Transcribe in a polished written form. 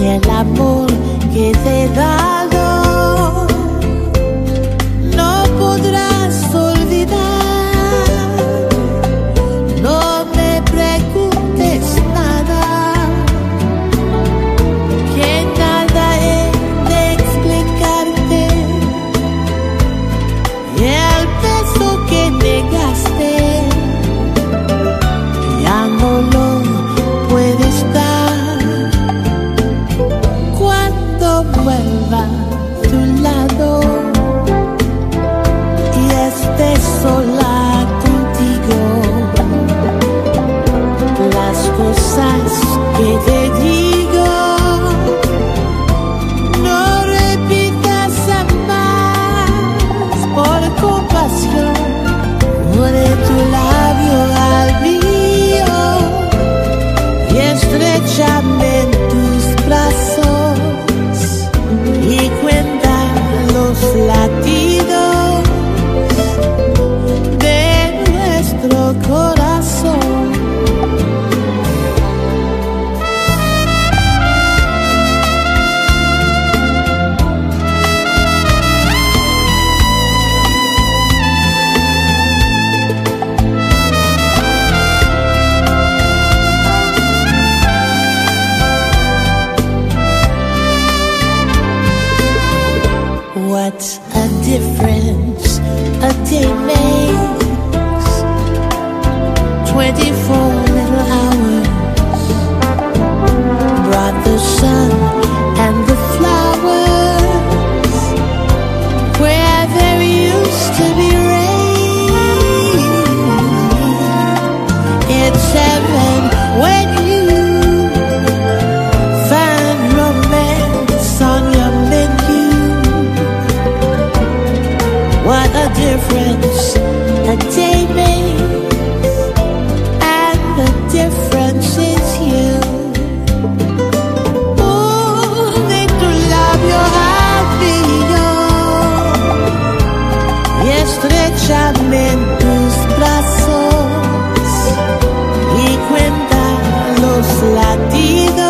el amor que te he dado no podrás olvidar. No me preguntes nada, que nada he de explicarte. Y el beso que negaste ya no lo puedes dar. Cuando vuelva a tu lado y esté sola contigo, las cosas que te digo no repitas jamás. Por compasión, une tu labio al mío y estrechame en tus brazos y cuenta los latidos de nuestro corazón. What a difference a day makes. 24 little hours brought the sun and the flowers where there used to be rain. It's heaven when you find romance on your menu. What a difference a day makes, and the difference is you. Une tu labio al mío y estrechame en tus brazos y cuenta los latidos